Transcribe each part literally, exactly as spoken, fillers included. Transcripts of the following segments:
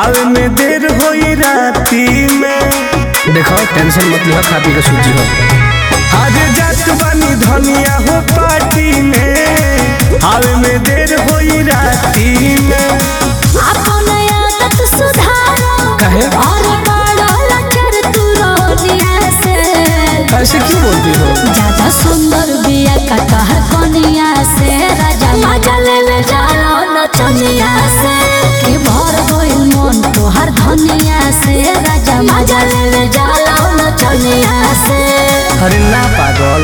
आवे में देर होई राती में। देखो टेंशन मत लिहा, खा पी के सूझी हो। आज जात बानी धनिया हो पार्टी में, आवे में देर होई राती में। अपन आदत सुधारो काहे? और बड़ा लचर तू रोनिया से। ऐसे क्यों बोलती हो? ज्यादा सुंदर बिया का कहर कनिया से, राजा मजा ले ले जाओ नचनिया से। कि भर गइल मन तोहर धनिया से, राजा मजा ले ले जाओ नचनिया से। अरे ना पागल,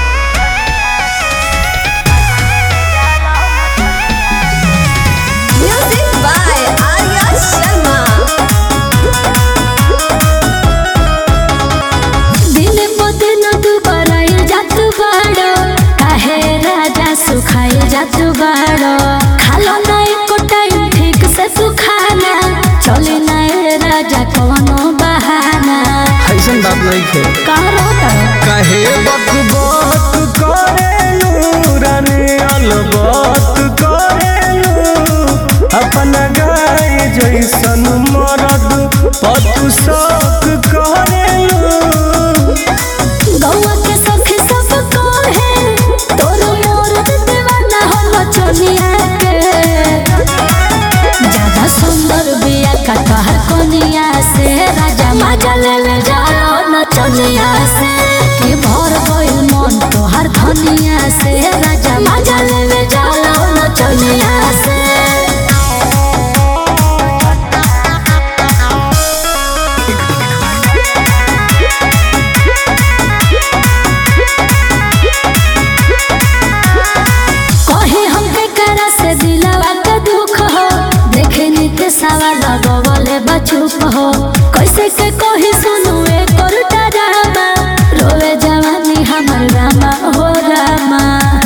म्यूजिक बाय आर्या शर्मा। दिन ब दिन तू बराई जात बाड़ो, काहे राजा सुखाई जात बाड़ो। खालो ना एको टाइम ठीक से तू खाना, चले ना ए राजा कोनो बहाना। ऐसन बात नहीं थे। करो करो काहे बक बक करेलू रानी अलबत करेलू। अपन गाय जैसन मरद पतु शौक करेलू। गौवा के सखी सब कहे, तोर मोर दीवाना हो नचनिया के। ज्यादा सुंदर बिया का कहर कनिया से, राजा मजा ले ले जाओ नचनिया से। कि भर गइल मन तोहर धनिया से, राजा मजा ले ले जाओ नचनिया से। कहे हमके करा से दिलवा के दुख हो, देखे निते सावा लगवले बचुप हो। कैसे के कही सुनु एक कोरटा रामा, रोवे जवानी हमर रामा हो रामा।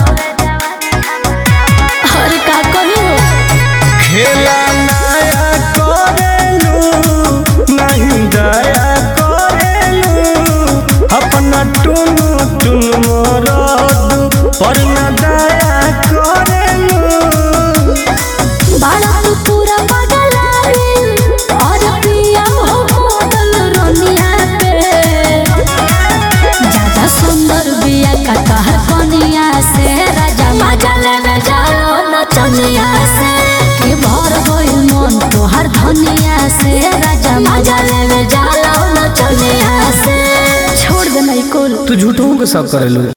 हर का कही हो खेला नया करेलू नहीं दया करेलू। अपना टुनु टुन मरद पर न दया करेलू। बाड़ा तू पूरा पगलाई, और पिया हो मोदल रोनिया पे। ज्यादा सुंदर बिया का कहर कनिया से, राजा मजा ले ले जाओ नचनिया से। कि भर गइल मन तोहर धनिया से, राजा मजा ले ले जाओ नचनिया से। छोड़ दे नहीं कुल तू झूठों के सब करेलू।